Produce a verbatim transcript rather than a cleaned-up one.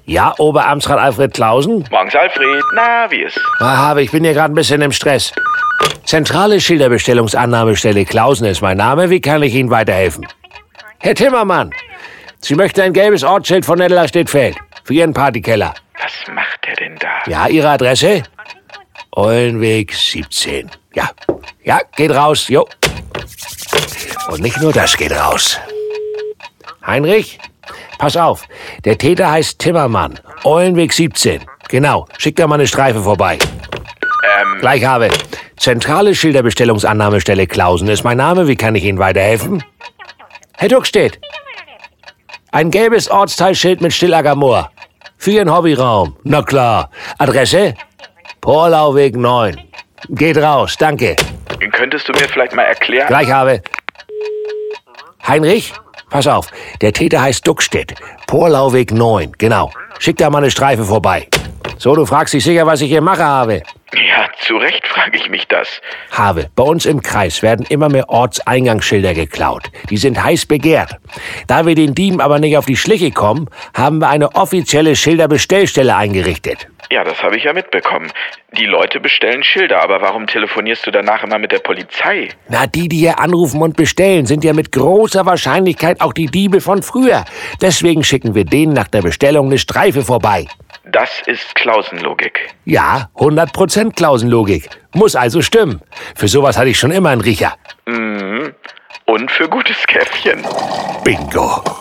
Ja, Oberamtsrat Alfred Klausen? Morgens, Alfred. Na, wie ist? Ah, Habe, ich bin hier gerade ein bisschen im Stress. Zentrale Schilderbestellungsannahmestelle Klausen ist mein Name. Wie kann ich Ihnen weiterhelfen? Herr Timmermann, Sie möchten ein gelbes Ortsschild von Netteler-Stettfeld für Ihren Partykeller. Was macht er denn da? Ja, Ihre Adresse? Eulenweg siebzehn. Ja, ja, geht raus, jo. Und nicht nur das geht raus. Heinrich, pass auf, der Täter heißt Timmermann. Eulenweg siebzehn. Genau, schick da mal eine Streife vorbei. Ähm, Gleich habe. Zentrale Schilderbestellungsannahmestelle Klausen ist mein Name. Wie kann ich Ihnen weiterhelfen? Herr Duckstedt. Ein gelbes Ortsteilschild mit Stillacker Moor. Für Ihren Hobbyraum. Na klar. Adresse? Porlauweg neun. Geht raus, danke. könntest du mir vielleicht mal erklären? Gleich habe. Heinrich, pass auf. Der Täter heißt Duckstedt. Porlauweg neun, genau. Schick da mal eine Streife vorbei. So, du fragst dich sicher, was ich hier mache, Habe. Ja, zu Recht frage ich mich das. Habe, bei uns im Kreis werden immer mehr Ortseingangschilder geklaut. Die sind heiß begehrt. Da wir den Dieben aber nicht auf die Schliche kommen, haben wir eine offizielle Schilderbestellstelle eingerichtet. Ja, das habe ich ja mitbekommen. Die Leute bestellen Schilder, aber warum telefonierst du danach immer mit der Polizei? Na, die, die hier anrufen und bestellen, sind ja mit großer Wahrscheinlichkeit auch die Diebe von früher. Deswegen schicken wir denen nach der Bestellung eine Streife vorbei. Das ist Klausenlogik. Ja, hundert Prozent Klausenlogik. Muss also stimmen. Für sowas hatte ich schon immer einen Riecher. Mhm. Und für gutes Käffchen. Bingo.